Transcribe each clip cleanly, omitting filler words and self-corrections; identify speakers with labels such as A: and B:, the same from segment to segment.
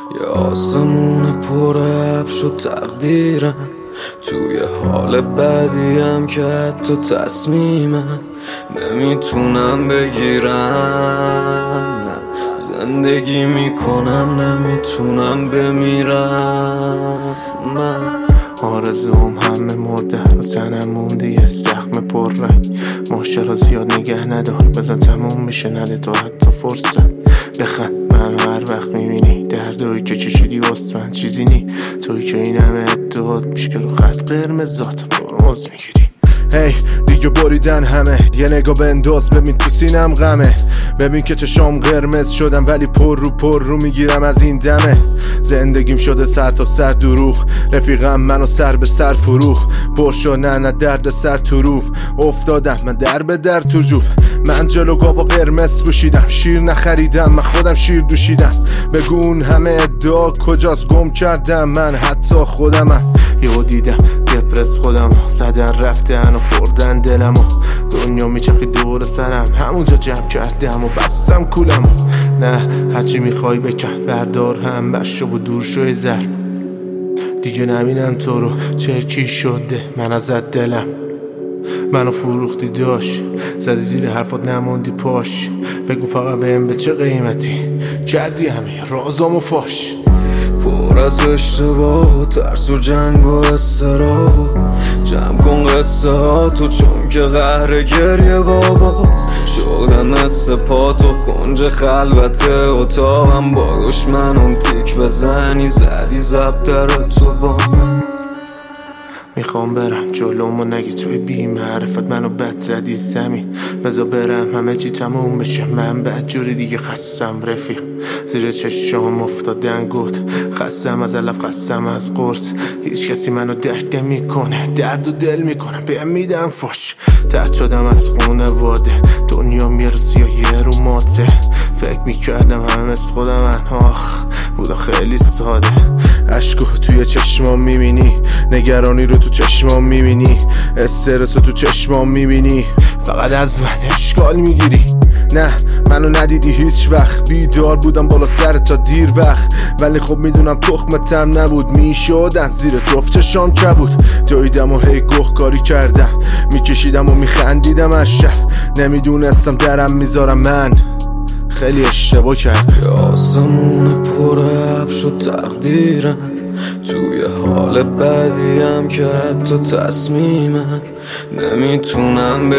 A: یه آسمون پر ابر شد تقدیرم، توی حال بدیم که حتی تصمیمم نمیتونم بگیرم. نه زندگی میکنم نمیتونم بمیرم. من
B: آرزوم همه مرده و تنم مونده یه زخم پر رنگ. ماشرا زیاد نگه ندار بزن تموم میشه نده تو حتی فرصت بخند. منو هر وقت میبینی دردایی که چشیدی واسه من چیزی نی. توی که این همه ادعات میشه رو خط قرمزات برمز میگیری. هی دیگه بریدن همه یه نگاه بنداز ببین تو سینم غمه. ببین که چشام قرمز شدم ولی پر رو میگیرم از این دمه. زندگیم شده سر تا سر دروغ، رفیقم منو سر به سر فروخ. برشو نه درد سر تو رو افتادم من در به در تو جو. من جلو گاوا قرمز پوشیدم، شیر نخریدم من خودم شیر دوشیدم. بگو اون همه ادعا کجاست گم کردم من حتی خودمم. یهو دیدم دپرس خودم زدن رفتن و خوردن دلمو. دنیا میچخی دور سرم همونجا جمع کردم و بستم کولمو. نه هرچی میخوای بکن بردار هم برشو و دور شوی ضرب. دیگه نبینم تو رو چرکی شده من ازت دلم. منو فروختی داشت زدی زیر حرفات نموندی پاش. بگو فقط بهم به چه قیمتی کردی همه رازامو فاش.
A: پر از اشتباه و ترس و جنگ و استراب. جمع کن قصه ها تو چون که قهر گریه باباست. شدم مثل پا تو کنج خلوت اتاقم. با دشمنم تیک بزنی زدی زبدر تو با من.
B: میخوام برم جلومو نگی توی بی معرفت منو بد زدی زمین. بذار برم همه چی تموم بشه من بد جوری دیگه خستم رفیق. زیر چشام افتادن گود خستم از علف خستم از قرص. هیچ کسی منو درک نمیکنه درد و دل میکنم بهم میدم فش. ترد شدم از خونه واده دنیا میرسی یا یه رو ماته. فکر میکردم همه مثل خودم آخ بودا خیلی ساده. عشقو توی چشمام میبینی، نگرانی رو تو چشمام میبینی، استرس رو تو چشمام میبینی، فقط از من اشکال میگیری. نه منو ندیدی هیچ وقت، بیدار بودم بالا سر تا دیر وقت. ولی خب میدونم تخمتم نبود میشدن زیر جفت چشام کبود. دویدم و هی گهکاری کردم میکشیدم و میخندیدم از شب. نمیدونستم درم میذارم من خیلی اشتباه کردم.
A: یه آسمون پر ابر شد تقدیرم، توی حال بدیم که حتی تصمیمم نمیتونم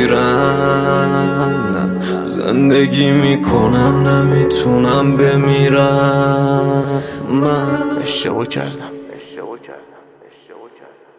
A: بگیرم. نه زندگی میکنم نمیتونم بمیرم. من
B: اشتباه کردم.